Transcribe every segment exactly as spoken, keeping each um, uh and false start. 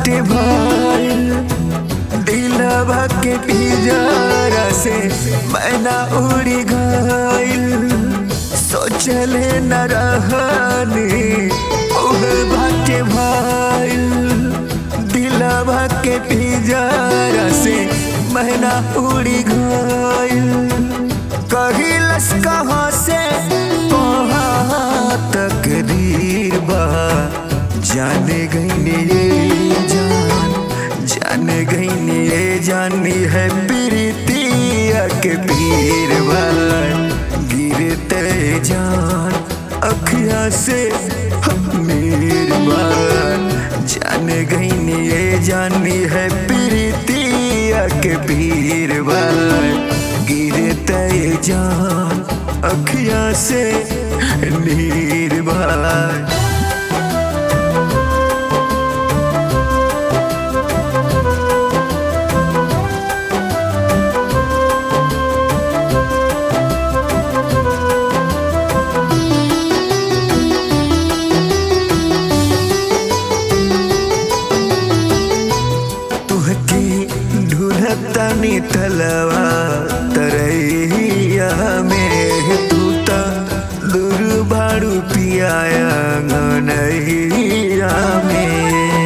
बाटे भइल दिलवा के पिंजरा से मैना उड़ी गइल। सोचले न रहनी ओहे बाटे भइल दिलवा के पिंजरा से मैना उड़ी गइल। कहिलस कहाँ से तकदीर बा जाने गईनी ये जान जाने गईनी ये जानी है प्रीतिया के पीर बा। गिरते जान अखियाँ से नीर बा जाने गईनी ये जानी है प्रीतिया के पीर बा। गिरते जान अखियाँ से नीर बा। तुहके ढूंढतानी तलवा तरैया में तू ता दूर बाड़ू पियाया गनैया में।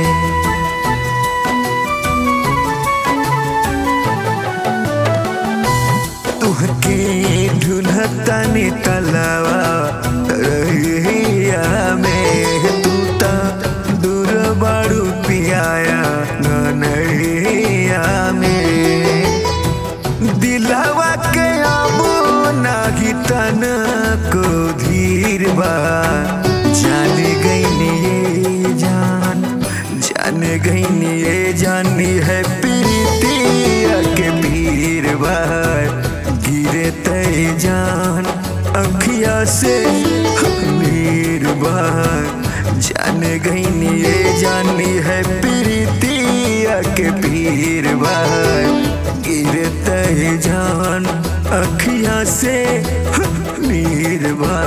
तुहके ढूंढतानी तलवा तरैया में तू ता दूर बाड़ू पियाया गनैया में। दिलवा के आबू नागी तन को धीर बा जान गईनी ये जान जान गईनी ये जानी है प्रीतिया के पीर बा। गिरते जान अखियाँ से नीर बा जान गईनी ये जानी है प्रीतिया के पीर बा। गिरते जान अखियाँ से नीर बा।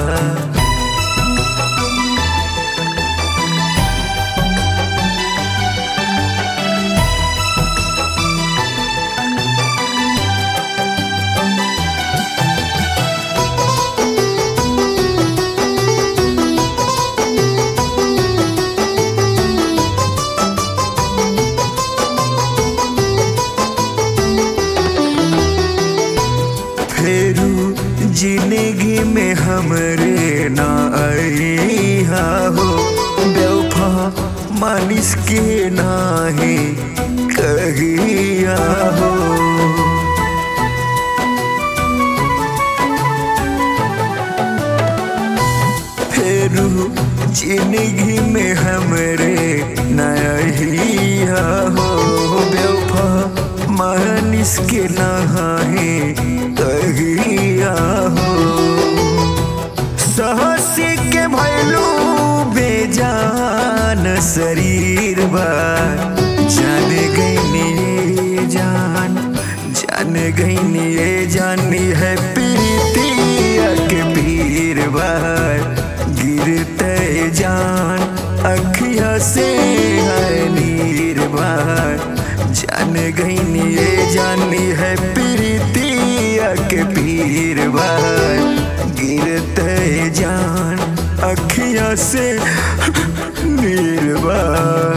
फेरू जिंदगी में हमरे ना आईहा हो बेवफा मानिस के नाही कहिया हो। फेरू जिंदगी में हमरे ना आईहा हो बेवफा मानिस के नाही कहिया हो। सहसी के भैलू बेजान शरीर बा जान गईनी ये जान जान गईनी ये जानी है प्रीतिया के पीर बा। गिरते जान अखियाँ से है नीर बा जान गईनी ये जानी है प्रीतिया के पीर बा। गिरते जान अखियाँ से नीर बा।